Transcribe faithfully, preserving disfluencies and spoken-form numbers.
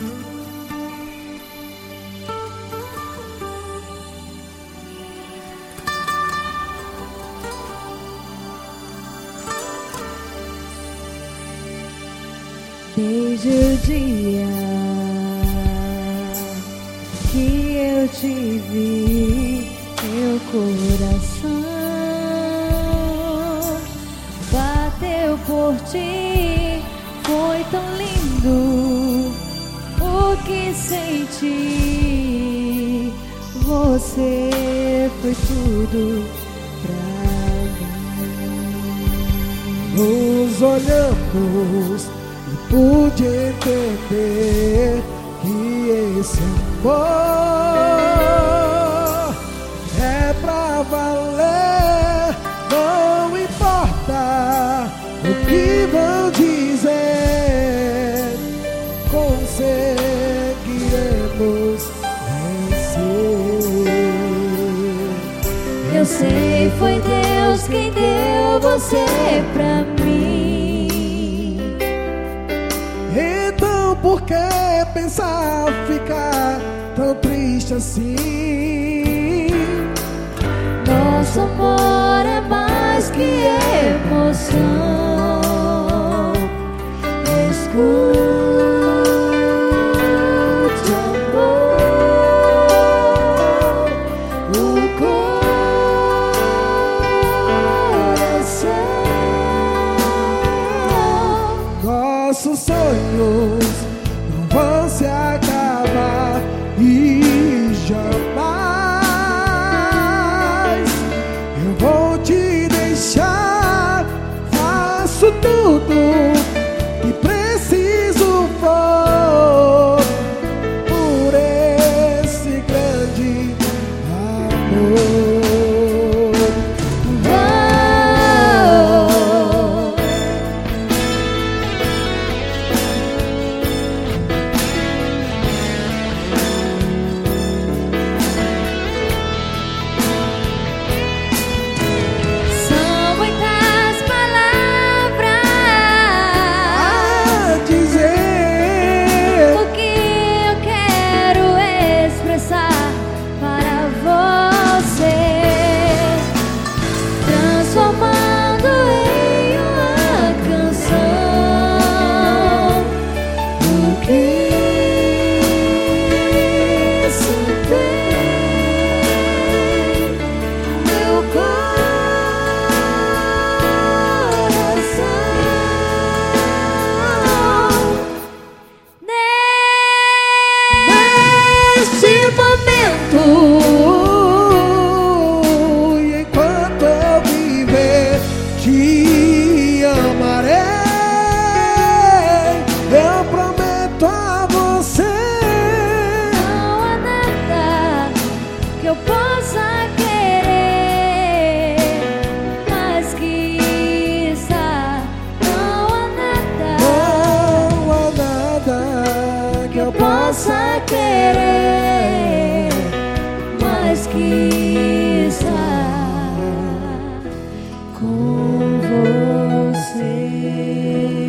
Desde o dia que eu te vi, meu coração bateu por ti. Foi tão lindo o que senti. Você foi tudo pra mim. Nos olhamos e pude entender que esse amor é pra valer. Não importa o que vão dizer, conseguiremos vencer. Eu sei, foi Deus quem deu você pra mim. Então por que pensar ficar tão triste assim? Nosso amor é mais que emoção. Escute, amor, o coração. Nossos sonhos não vão se acabar e jamais eu vou te deixar. Faço tudo que preciso for por esse grande amor. Possa querer mais que estar com você.